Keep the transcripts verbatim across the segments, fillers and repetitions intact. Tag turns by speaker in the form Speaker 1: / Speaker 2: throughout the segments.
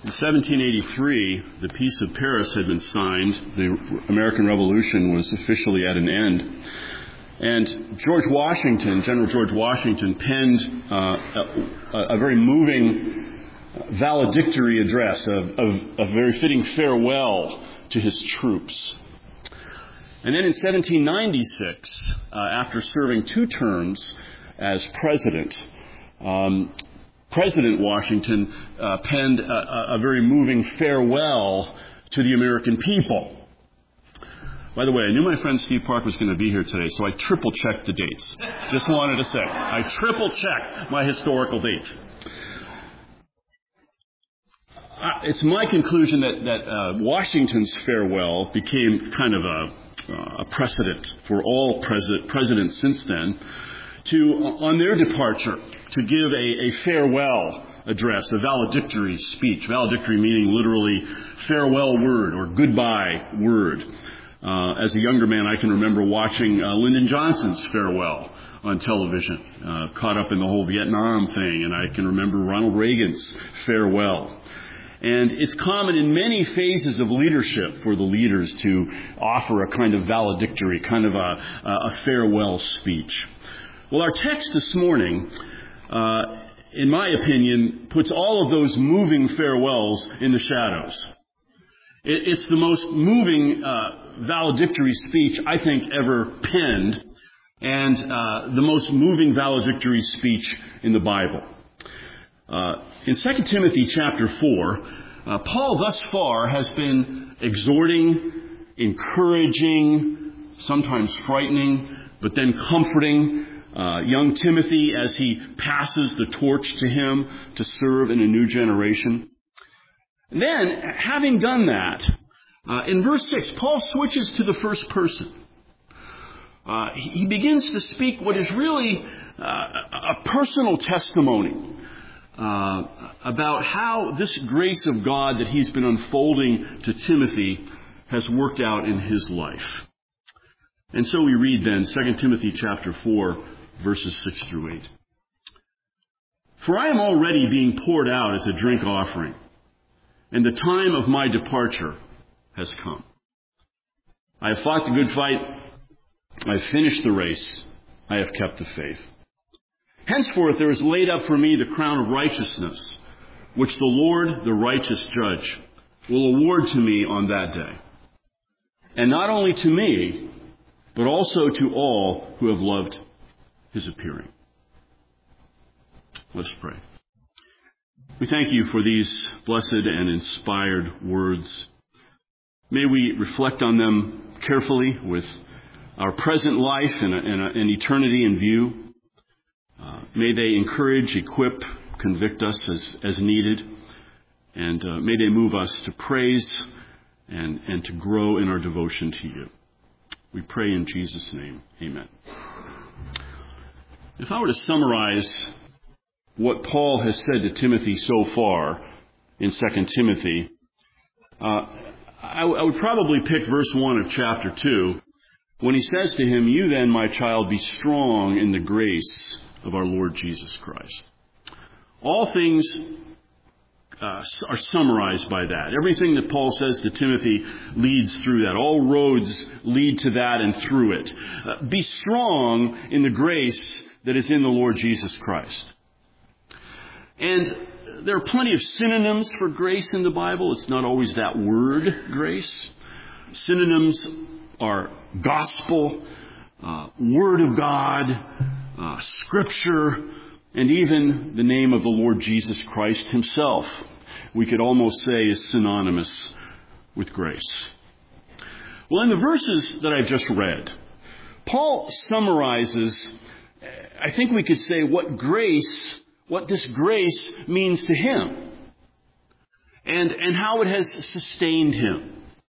Speaker 1: In seventeen eighty-three, the Peace of Paris had been signed. The American Revolution was officially at an end. And George Washington, General George Washington, penned uh, a, a very moving valedictory address, of, of a very fitting farewell to his troops. And then in seventeen ninety-six, uh, after serving two terms as president, um, President Washington uh, penned a, a very moving farewell to the American people. By the way, I knew my friend Steve Park was going to be here today, so I triple-checked the dates. Just wanted to say, I triple-checked my historical dates. Uh, it's my conclusion that, that uh, Washington's farewell became kind of a, uh, a precedent for all pres- presidents since then to, on their departure, to give a, a farewell address, a valedictory speech. Valedictory meaning literally farewell word or goodbye word. Uh, as a younger man, I can remember watching uh, Lyndon Johnson's farewell on television, uh, caught up in the whole Vietnam thing, and I can remember Ronald Reagan's farewell. And it's common in many phases of leadership for the leaders to offer a kind of valedictory, kind of a, a farewell speech. Well, our text this morning, uh, in my opinion, puts all of those moving farewells in the shadows. It, it's the most moving uh, valedictory speech I think ever penned, and uh, the most moving valedictory speech in the Bible. Uh, in Second Timothy chapter four, uh, Paul thus far has been exhorting, encouraging, sometimes frightening, but then comforting uh, young Timothy as he passes the torch to him to serve in a new generation. And then, having done that, uh, in verse six, Paul switches to the first person. Uh, he begins to speak what is really uh, a personal testimony uh, about how this grace of God that he's been unfolding to Timothy has worked out in his life. And so we read then Second Timothy chapter four, verses six through eight. For I am already being poured out as a drink offering, and the time of my departure has come. I have fought the good fight. I have finished the race. I have kept the faith. Henceforth there is laid up for me the crown of righteousness, which the Lord, the righteous judge, will award to me on that day. And not only to me, but also to all who have loved his appearing. Let's pray. We thank you for these blessed and inspired words. May we reflect on them carefully with our present life and, and, and eternity in view. Uh, may they encourage, equip, convict us as, as needed. And uh, may they move us to praise and, and to grow in our devotion to you. We pray in Jesus' name. Amen. If I were to summarize what Paul has said to Timothy so far in Second Timothy, uh, I, I would probably pick verse one of chapter two, when he says to him, "You then, my child, be strong in the grace of our Lord Jesus Christ." All things uh, are summarized by that. Everything that Paul says to Timothy leads through that. All roads lead to that and through it. Uh, be strong in the grace that is in the Lord Jesus Christ. And there are plenty of synonyms for grace in the Bible. It's not always that word, grace. Synonyms are gospel, uh, word of God, uh, scripture, and even the name of the Lord Jesus Christ himself, we could almost say is synonymous with grace. Well, in the verses that I've just read, Paul summarizes, I think we could say, what grace, what this grace means to him, and, and how it has sustained him.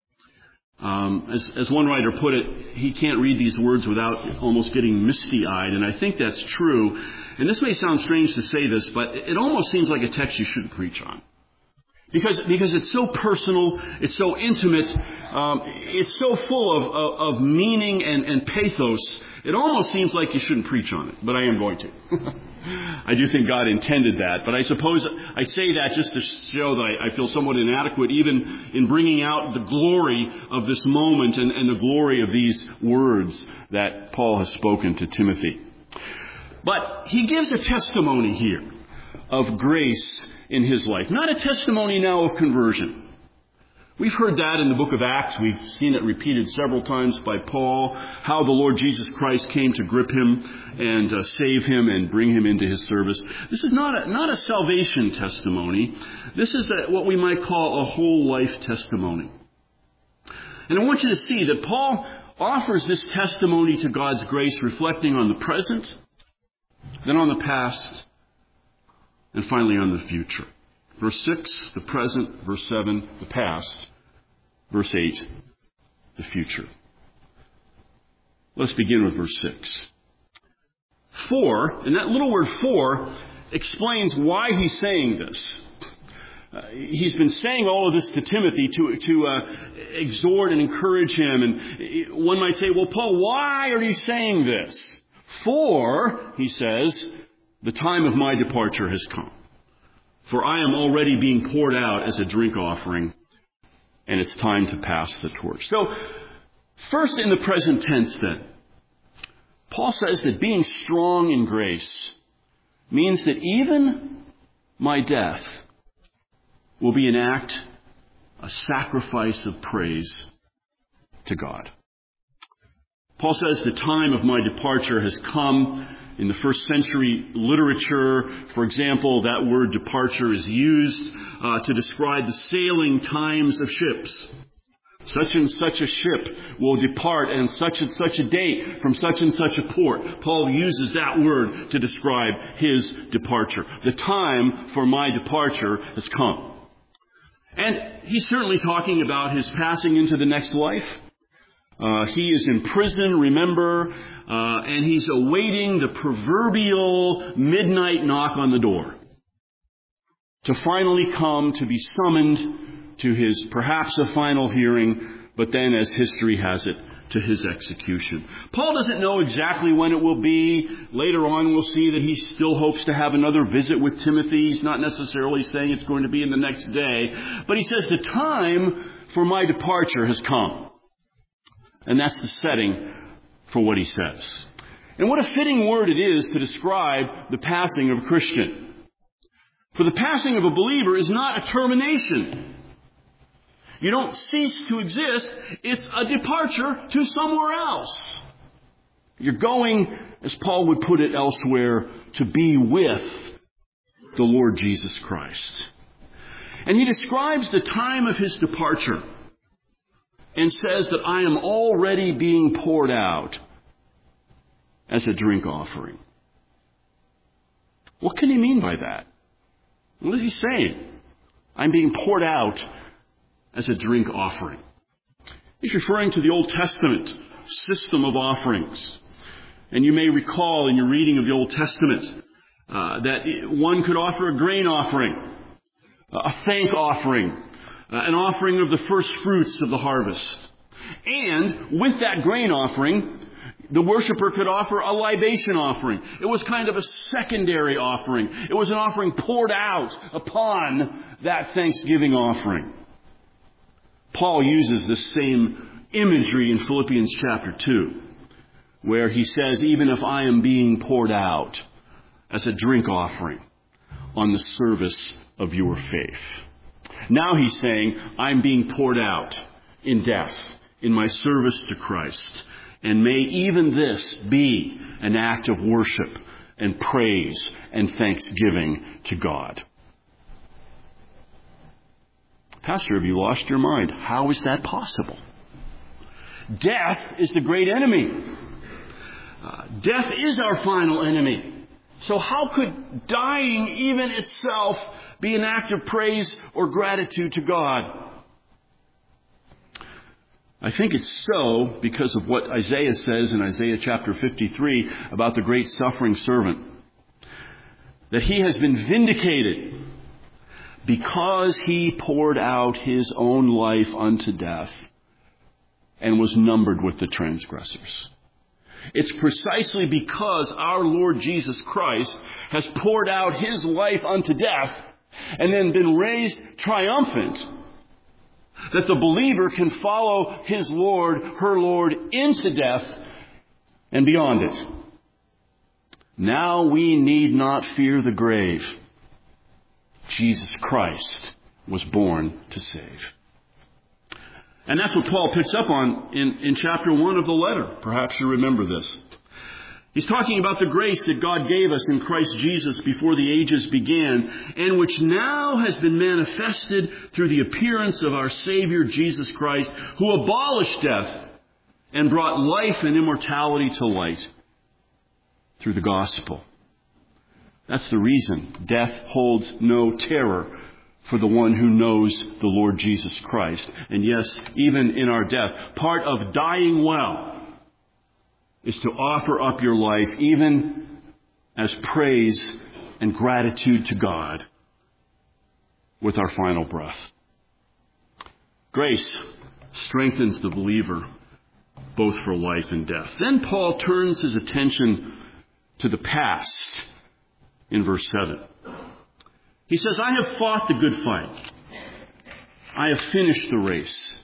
Speaker 1: Um, as, as one writer put it, he can't read these words without almost getting misty-eyed, and I think that's true. And this may sound strange to say this, but it almost seems like a text you shouldn't preach on. Because, because it's so personal, it's so intimate, um, it's so full of, of, of meaning and, and pathos, it almost seems like you shouldn't preach on it, but I am going to. I do think God intended that, but I suppose I say that just to show that I, I feel somewhat inadequate even in bringing out the glory of this moment and, and the glory of these words that Paul has spoken to Timothy. But he gives a testimony here of grace in his life. Not a testimony now of conversion. We've heard that in the book of Acts. We've seen it repeated several times by Paul, how the Lord Jesus Christ came to grip him and uh, save him and bring him into his service. This is not a, not a salvation testimony. This is a, what we might call a whole life testimony. And I want you to see that Paul offers this testimony to God's grace, reflecting on the present, then on the past, and finally on the future. Verse six, the present. Verse seven, the past. Verse eight, the future. Let's begin with verse six. For, and that little word for explains why he's saying this. Uh, he's been saying all of this to Timothy to, to uh, exhort and encourage him. And one might say, well, Paul, why are you saying this? For, he says, the time of my departure has come. For I am already being poured out as a drink offering, and it's time to pass the torch. So, first in the present tense then, Paul says that being strong in grace means that even my death will be an act, a sacrifice of praise to God. Paul says the time of my departure has come. In the first century literature, for example, that word departure is used uh, to describe the sailing times of ships. Such and such a ship will depart on such and such a date from such and such a port. Paul uses that word to describe his departure. The time for my departure has come. And he's certainly talking about his passing into the next life. Uh, he is in prison, remember, uh, and he's awaiting the proverbial midnight knock on the door to finally come to be summoned to his, perhaps a final hearing, but then, as history has it, to his execution. Paul doesn't know exactly when it will be. Later on, we'll see that he still hopes to have another visit with Timothy. He's not necessarily saying it's going to be in the next day, but he says the time for my departure has come. And that's the setting for what he says. And what a fitting word it is to describe the passing of a Christian. For the passing of a believer is not a termination. You don't cease to exist. It's a departure to somewhere else. You're going, as Paul would put it elsewhere, to be with the Lord Jesus Christ. And he describes the time of his departure and says that I am already being poured out as a drink offering. What can he mean by that? What is he saying? I'm being poured out as a drink offering. He's referring to the Old Testament system of offerings. And you may recall in your reading of the Old Testament uh, that one could offer a grain offering, a thank offering, Uh, an offering of the first fruits of the harvest. And with that grain offering, the worshiper could offer a libation offering. It was kind of a secondary offering. It was an offering poured out upon that thanksgiving offering. Paul uses the same imagery in Philippians chapter two, where he says, even if I am being poured out as a drink offering on the service of your faith. Now he's saying, I'm being poured out in death, in my service to Christ. And may even this be an act of worship and praise and thanksgiving to God. Pastor, have you lost your mind? How is that possible? Death is the great enemy. Uh, death is our final enemy. So how could dying even itself be an act of praise or gratitude to God? I think it's so because of what Isaiah says in Isaiah chapter fifty-three about the great suffering servant. That he has been vindicated because he poured out his own life unto death and was numbered with the transgressors. It's precisely because our Lord Jesus Christ has poured out his life unto death and then been raised triumphant, that the believer can follow his Lord, her Lord, into death and beyond it. Now we need not fear the grave. Jesus Christ was born to save. And that's what Paul picks up on in, in chapter one of the letter. Perhaps you remember this. He's talking about the grace that God gave us in Christ Jesus before the ages began, and which now has been manifested through the appearance of our Savior Jesus Christ, who abolished death and brought life and immortality to light through the gospel. That's the reason death holds no terror for the one who knows the Lord Jesus Christ. And yes, even in our death, part of dying well is to offer up your life even as praise and gratitude to God with our final breath. Grace strengthens the believer both for life and death. Then Paul turns his attention to the past in verse seven. He says, I have fought the good fight. I have finished the race.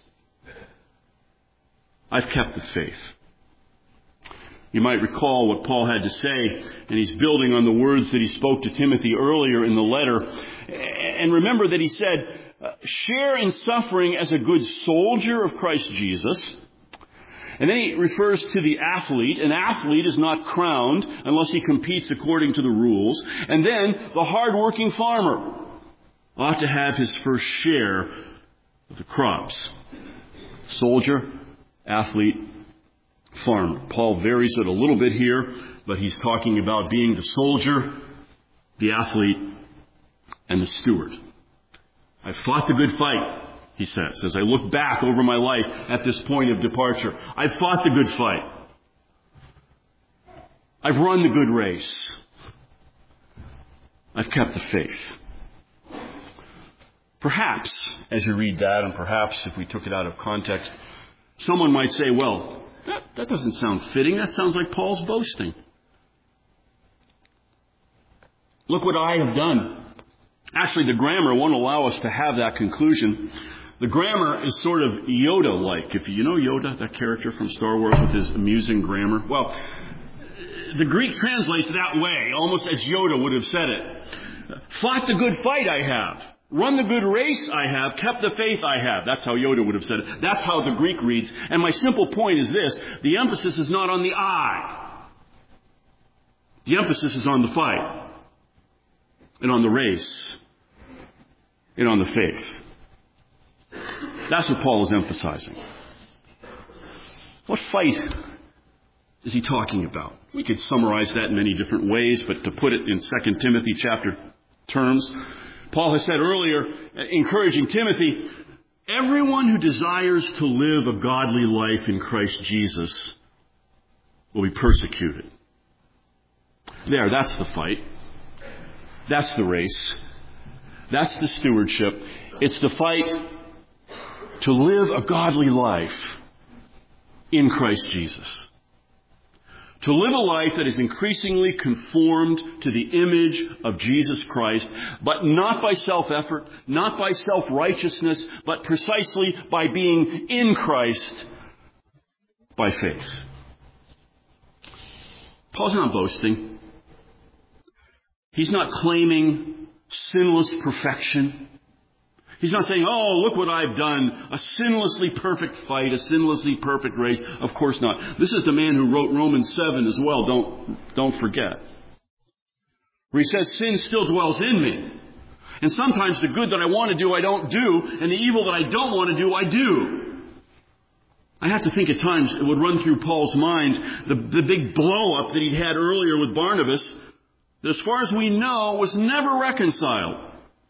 Speaker 1: I've kept the faith. You might recall what Paul had to say, and he's building on the words that he spoke to Timothy earlier in the letter. And remember that he said, share in suffering as a good soldier of Christ Jesus. And then he refers to the athlete. An athlete is not crowned unless he competes according to the rules. And then the hard-working farmer ought to have his first share of the crops. Soldier, athlete, farmer. Paul varies it a little bit here, but he's talking about being the soldier, the athlete, and the steward. I fought the good fight, he says, as I look back over my life at this point of departure. I've fought the good fight. I've run the good race. I've kept the faith. Perhaps, as you read that, and perhaps if we took it out of context, someone might say, well, that, that doesn't sound fitting. That sounds like Paul's boasting. Look what I have done. Actually, the grammar won't allow us to have that conclusion. The grammar is sort of Yoda-like. If you know Yoda, that character from Star Wars with his amusing grammar. Well, the Greek translates that way, almost as Yoda would have said it. Fought the good fight I have. Run the good race I have. Kept the faith I have. That's how Yoda would have said it. That's how the Greek reads. And my simple point is this. The emphasis is not on the I. The emphasis is on the fight. And on the race. And on the faith. That's what Paul is emphasizing. What fight is he talking about? We could summarize that in many different ways, but to put it in Second Timothy chapter terms, Paul has said earlier, encouraging Timothy, everyone who desires to live a godly life in Christ Jesus will be persecuted. There, that's the fight. That's the race. That's the stewardship. It's the fight to live a godly life in Christ Jesus. To live a life that is increasingly conformed to the image of Jesus Christ, but not by self-effort, not by self-righteousness, but precisely by being in Christ by faith. Paul's not boasting. He's not claiming sinless perfection. He's not saying, oh, look what I've done. A sinlessly perfect fight, a sinlessly perfect race. Of course not. This is the man who wrote Romans seven as well. Don't, don't forget. Where he says, sin still dwells in me. And sometimes the good that I want to do, I don't do. And the evil that I don't want to do, I do. I have to think at times it would run through Paul's mind the, the big blow-up that he'd had earlier with Barnabas, that as far as we know was never reconciled.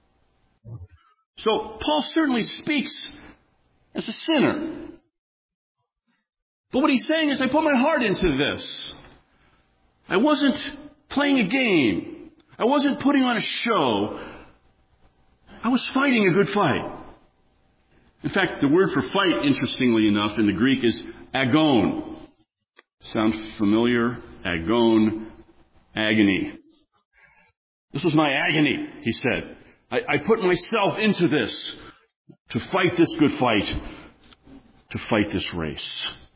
Speaker 1: So Paul certainly speaks as a sinner. But what he's saying is, I put my heart into this. I wasn't playing a game. I wasn't putting on a show. I was fighting a good fight. In fact, the word for fight, interestingly enough, in the Greek is agon. Sound familiar? Agon, agony. This was my agony, he said. I, I put myself into this to fight this good fight, to fight this race.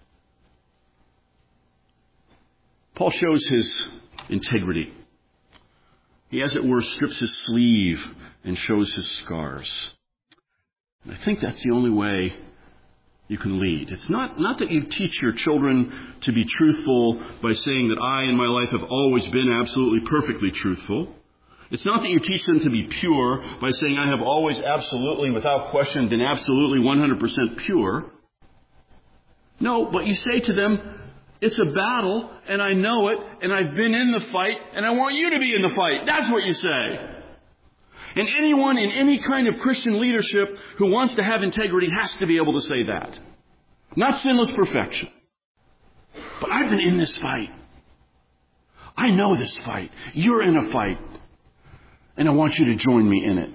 Speaker 1: Paul shows his integrity. He, as it were, strips his sleeve and shows his scars. And I think that's the only way you can lead. It's not, not that you teach your children to be truthful by saying that I in my life have always been absolutely perfectly truthful. It's not that you teach them to be pure by saying I have always absolutely, without question, been absolutely one hundred percent pure. No, but you say to them, it's a battle, and I know it, and I've been in the fight, and I want you to be in the fight. That's what you say. And anyone in any kind of Christian leadership who wants to have integrity has to be able to say that. Not sinless perfection. But I've been in this fight. I know this fight. You're in a fight. And I want you to join me in it.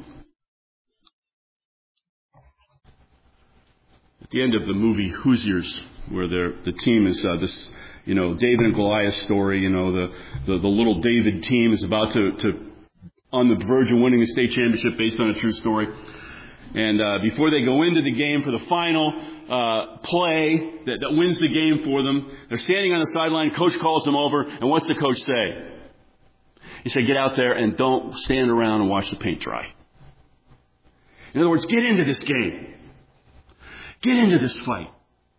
Speaker 1: At the end of the movie Hoosiers, where the team is uh, this, you know, David and Goliath story, you know, the, the, the little David team is about to, to on the verge of winning the state championship based on a true story. And uh, before they go into the game for the final uh, play that, that wins the game for them, they're standing on the sideline. Coach calls them over, and what's the coach say? He said, get out there and don't stand around and watch the paint dry. In other words, get into this game. Get into this fight.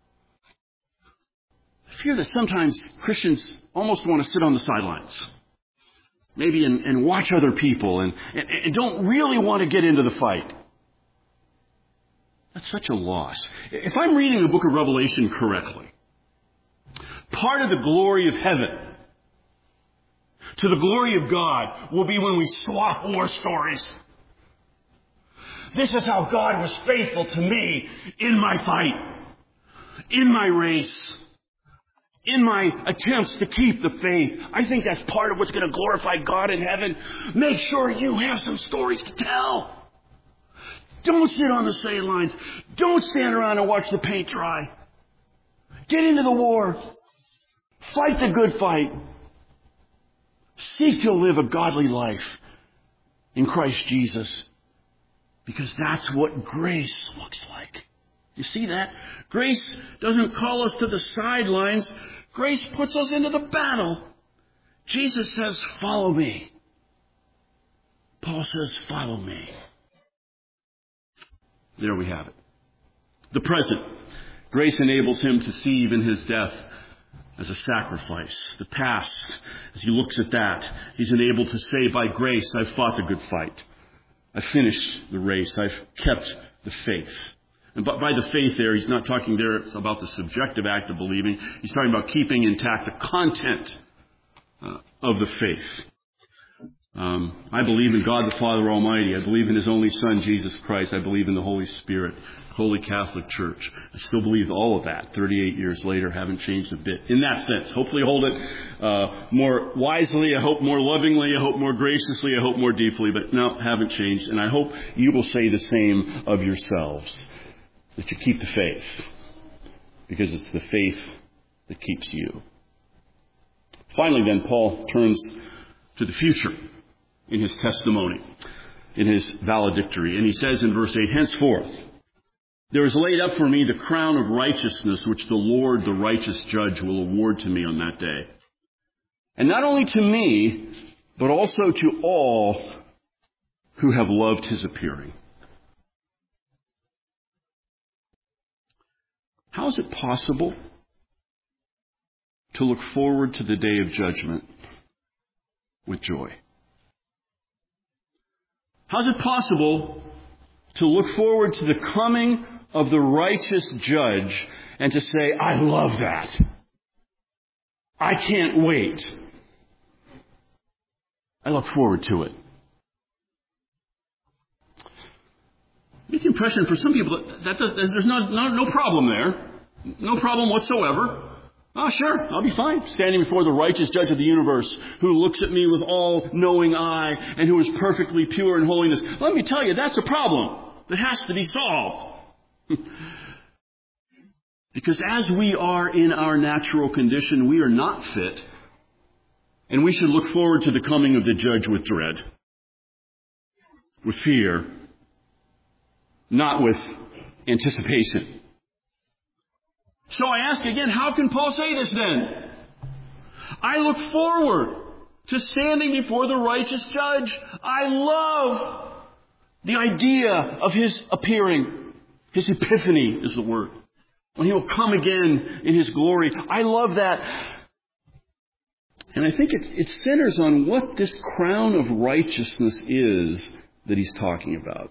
Speaker 1: I fear that sometimes Christians almost want to sit on the sidelines. Maybe and, and watch other people and, and, and don't really want to get into the fight. That's such a loss. If I'm reading the book of Revelation correctly, part of the glory of heaven to the glory of God will be when we swap war stories. This is how God was faithful to me in my fight, in my race, in my attempts to keep the faith. I think that's part of what's going to glorify God in heaven. Make sure you have some stories to tell. Don't sit on the sidelines. Don't stand around and watch the paint dry. Get into the war. Fight the good fight. Seek to live a godly life in Christ Jesus, because that's what grace looks like. You see that? Grace doesn't call us to the sidelines. Grace puts us into the battle. Jesus says, follow me. Paul says, follow me. There we have it. The present. Grace enables him to see even his death as a sacrifice. The past, as he looks at that, he's enabled to say, by grace, I've fought the good fight. I've finished the race. I've kept the faith. And by the faith there, he's not talking there about the subjective act of believing. He's talking about keeping intact the content uh, of the faith. Um, I believe in God the Father Almighty. I believe in His only Son, Jesus Christ. I believe in the Holy Spirit, Holy Catholic Church. I still believe all of that. thirty-eight years later, haven't changed a bit. In that sense, hopefully hold it uh, more wisely. I hope more lovingly. I hope more graciously. I hope more deeply. But no, haven't changed. And I hope you will say the same of yourselves. That you keep the faith, because it's the faith that keeps you. Finally, then, Paul turns to the future in his testimony, in his valedictory. And he says in verse eight, henceforth, there is laid up for me the crown of righteousness, which the Lord, the righteous judge, will award to me on that day. And not only to me, but also to all who have loved his appearing. How is it possible to look forward to the day of judgment with joy? How is it possible to look forward to the coming of the righteous judge and to say, I love that. I can't wait. I look forward to it. I get the impression for some people that, that does, there's no, no, no problem there. No problem whatsoever. Oh, sure, I'll be fine standing before the righteous judge of the universe who looks at me with all-knowing eye and who is perfectly pure in holiness. Let me tell you, that's a problem that has to be solved. Because as we are in our natural condition, we are not fit, and we should look forward to the coming of the judge with dread. with fear, not with anticipation. So I ask again, how can Paul say this then? I look forward to standing before the righteous judge. I love the idea of his appearing. His epiphany is the word. When he will come again in his glory. I love that. And I think it, it centers on what this crown of righteousness is that he's talking about.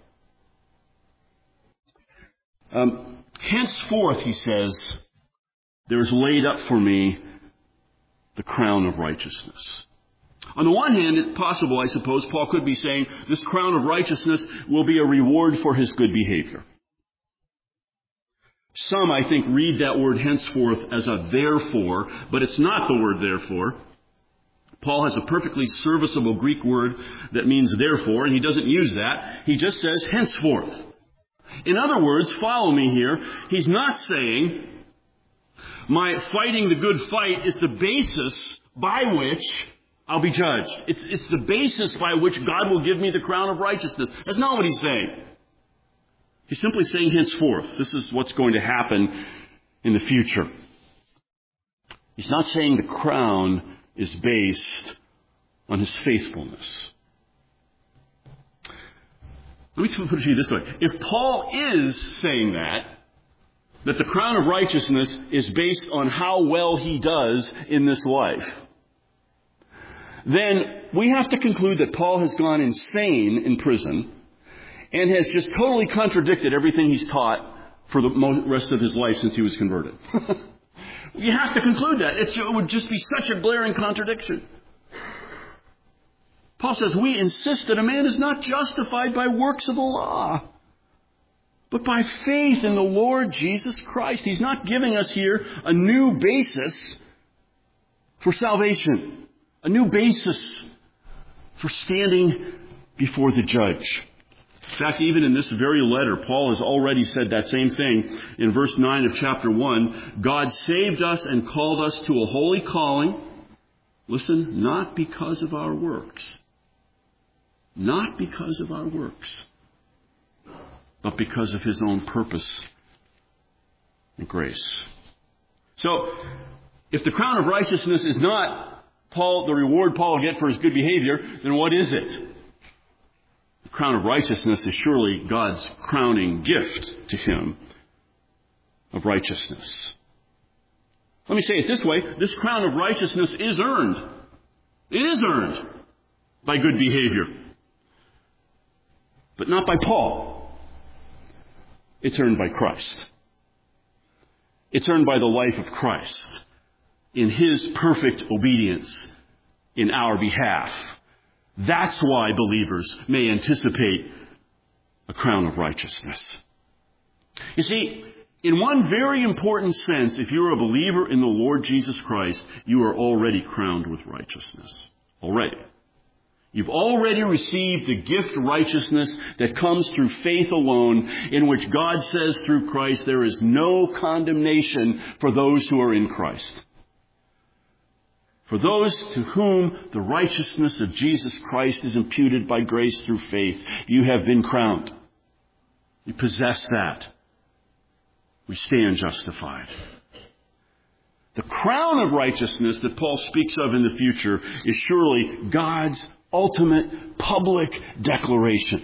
Speaker 1: Um, henceforth, he says, there is laid up for me the crown of righteousness. On the one hand, it's possible, I suppose, Paul could be saying this crown of righteousness will be a reward for his good behavior. Some, I think, read that word henceforth as a therefore, but it's not the word therefore. Paul has a perfectly serviceable Greek word that means therefore, and he doesn't use that. He just says henceforth. In other words, follow me here, he's not saying my fighting the good fight is the basis by which I'll be judged. It's, it's the basis by which God will give me the crown of righteousness. That's not what he's saying. He's simply saying henceforth. This is what's going to happen in the future. He's not saying the crown is based on his faithfulness. Let me put it to you this way. If Paul is saying that, that the crown of righteousness is based on how well he does in this life, then we have to conclude that Paul has gone insane in prison and has just totally contradicted everything he's taught for the rest of his life since he was converted. You have to conclude that. It's, it would just be such a glaring contradiction. Paul says, we insist that a man is not justified by works of the law, but by faith in the Lord Jesus Christ. He's not giving us here a new basis for salvation, a new basis for standing before the judge. In fact, even in this very letter, Paul has already said that same thing in verse nine of chapter one. God saved us and called us to a holy calling. Listen, not because of our works. Not because of our works, but because of his own purpose and grace. So, if the crown of righteousness is not Paul, the reward Paul will get for his good behavior, then what is it? The crown of righteousness is surely God's crowning gift to him of righteousness. Let me say it this way. This crown of righteousness is earned. It is earned by good behavior. But not by Paul. It's earned by Christ. It's earned by the life of Christ in his perfect obedience in our behalf. That's why believers may anticipate a crown of righteousness. You see, in one very important sense, if you're a believer in the Lord Jesus Christ, you are already crowned with righteousness. Already. You've already received the gift of righteousness that comes through faith alone, in which God says through Christ there is no condemnation for those who are in Christ. For those to whom the righteousness of Jesus Christ is imputed by grace through faith, you have been crowned. You possess that. We stand justified. The crown of righteousness that Paul speaks of in the future is surely God's ultimate public declaration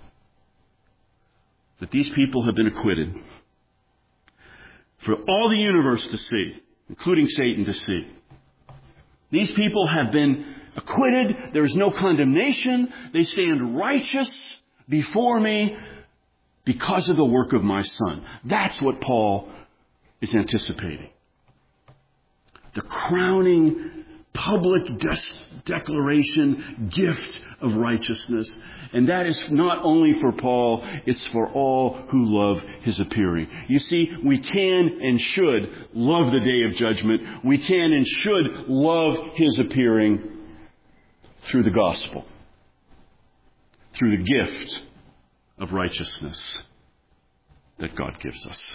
Speaker 1: that these people have been acquitted, for all the universe to see, including Satan to see. These people have been acquitted. There is no condemnation. They stand righteous before me because of the work of my Son. That's what Paul is anticipating. The crowning public de- declaration, gift of righteousness. And that is not only for Paul, it's for all who love his appearing. You see, we can and should love the day of judgment. We can and should love his appearing through the gospel, through the gift of righteousness that God gives us.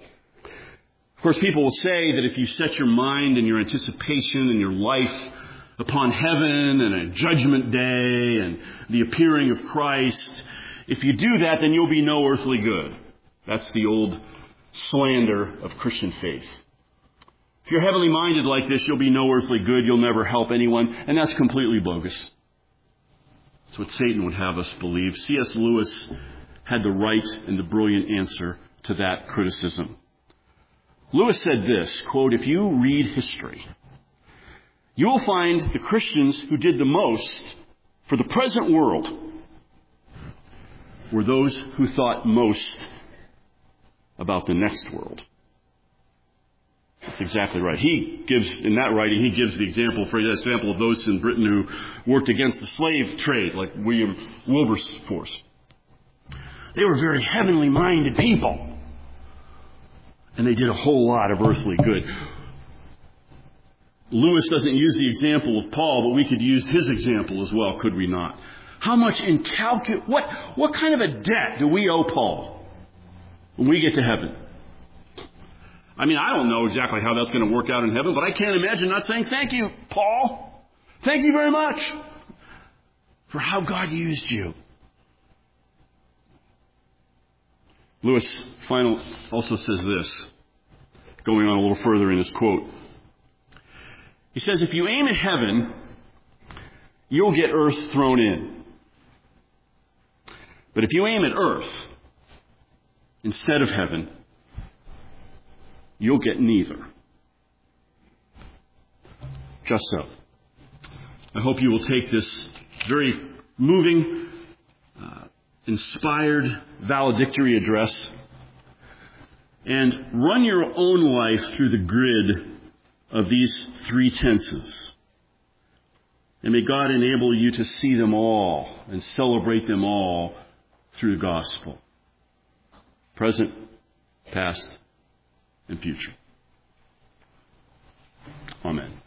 Speaker 1: Of course, people will say that if you set your mind and your anticipation and your life upon heaven and a judgment day and the appearing of Christ. If you do that, then you'll be no earthly good. That's the old slander of Christian faith. If you're heavenly minded like this, you'll be no earthly good. You'll never help anyone. And that's completely bogus. That's what Satan would have us believe. C S Lewis had the right and the brilliant answer to that criticism. Lewis said this, quote, "If you read history, you will find the Christians who did the most for the present world were those who thought most about the next world." That's exactly right. He gives, in that writing, he gives the example, for example, of those in Britain who worked against the slave trade, like William Wilberforce. They were very heavenly minded people. And they did a whole lot of earthly good. Lewis doesn't use the example of Paul, but we could use his example as well, could we not? How much incalculable, what, what kind of a debt do we owe Paul when we get to heaven? I mean, I don't know exactly how that's going to work out in heaven, but I can't imagine not saying, "Thank you, Paul. Thank you very much for how God used you." Lewis final also says this, going on a little further in his quote. He says, "If you aim at heaven, you'll get earth thrown in. But if you aim at earth instead of heaven, you'll get neither." Just so. I hope you will take this very moving, uh, inspired valedictory address and run your own life through the grid of these three tenses. And may God enable you to see them all and celebrate them all through the gospel. Present, past, and future. Amen.